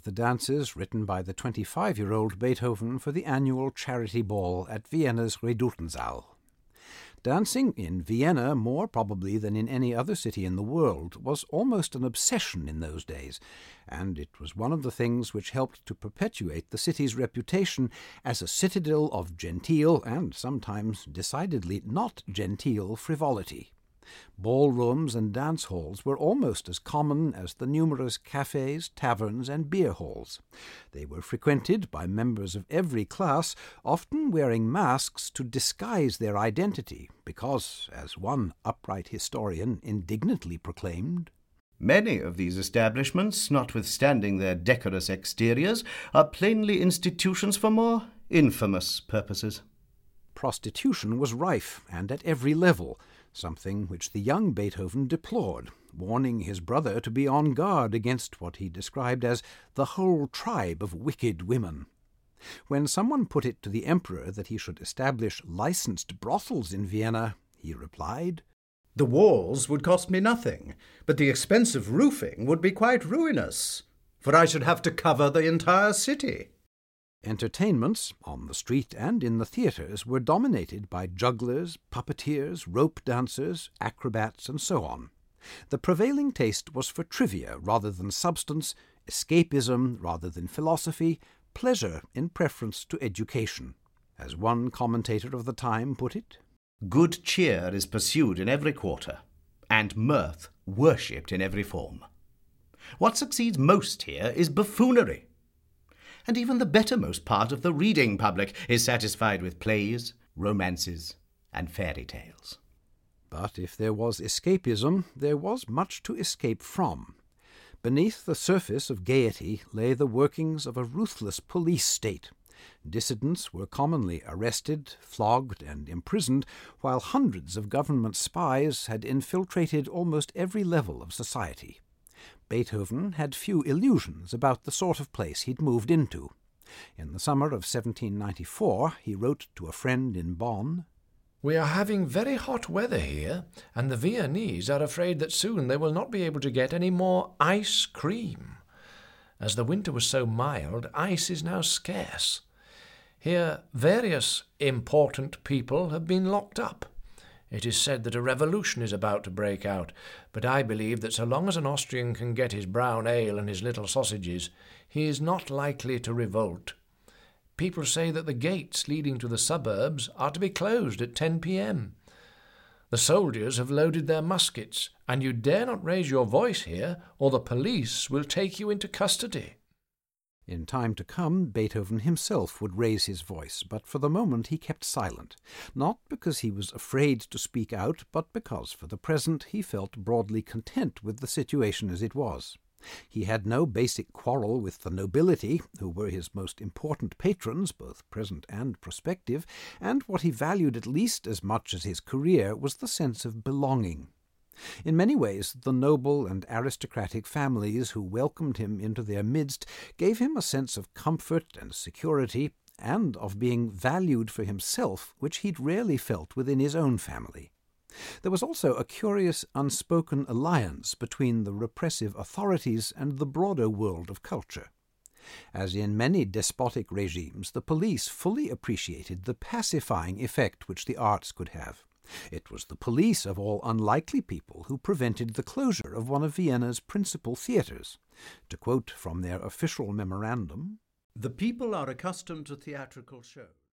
the dances written by the 25-year-old Beethoven for the annual charity ball at Vienna's Redutensaal. Dancing in Vienna, more probably than in any other city in the world, was almost an obsession in those days, and it was one of the things which helped to perpetuate the city's reputation as a citadel of genteel and sometimes decidedly not genteel frivolity. Ballrooms and dance halls were almost as common as the numerous cafes, taverns, and beer halls. They were frequented by members of every class, often wearing masks to disguise their identity, because, as one upright historian indignantly proclaimed, "Many of these establishments, notwithstanding their decorous exteriors, are plainly institutions for more infamous purposes." Prostitution was rife, and at every level, something which the young Beethoven deplored, warning his brother to be on guard against what he described as the whole tribe of wicked women. When someone put it to the emperor that he should establish licensed brothels in Vienna, he replied, "The walls would cost me nothing, but the expense of roofing would be quite ruinous, for I should have to cover the entire city." Entertainments, on the street and in the theatres, were dominated by jugglers, puppeteers, rope dancers, acrobats, and so on. The prevailing taste was for trivia rather than substance, escapism rather than philosophy, pleasure in preference to education. As one commentator of the time put it, "Good cheer is pursued in every quarter, and mirth worshipped in every form. What succeeds most here is buffoonery. And even the bettermost part of the reading public is satisfied with plays, romances, and fairy tales." But if there was escapism, there was much to escape from. Beneath the surface of gaiety lay the workings of a ruthless police state. Dissidents were commonly arrested, flogged, and imprisoned, while hundreds of government spies had infiltrated almost every level of society. Beethoven had few illusions about the sort of place he'd moved into. In the summer of 1794, he wrote to a friend in Bonn, "We are having very hot weather here, and the Viennese are afraid that soon they will not be able to get any more ice cream. As the winter was so mild, ice is now scarce. Here various important people have been locked up. It is said that a revolution is about to break out, but I believe that so long as an Austrian can get his brown ale and his little sausages, he is not likely to revolt. People say that the gates leading to the suburbs are to be closed at 10 p.m. The soldiers have loaded their muskets, and you dare not raise your voice here, or the police will take you into custody." In time to come, Beethoven himself would raise his voice, but for the moment he kept silent, not because he was afraid to speak out, but because for the present he felt broadly content with the situation as it was. He had no basic quarrel with the nobility, who were his most important patrons, both present and prospective, and what he valued at least as much as his career was the sense of belonging. In many ways, the noble and aristocratic families who welcomed him into their midst gave him a sense of comfort and security, and of being valued for himself, which he'd rarely felt within his own family. There was also a curious unspoken alliance between the repressive authorities and the broader world of culture. As in many despotic regimes, the police fully appreciated the pacifying effect which the arts could have. It was the police, of all unlikely people, who prevented the closure of one of Vienna's principal theatres. To quote from their official memorandum, "The people are accustomed to theatrical shows.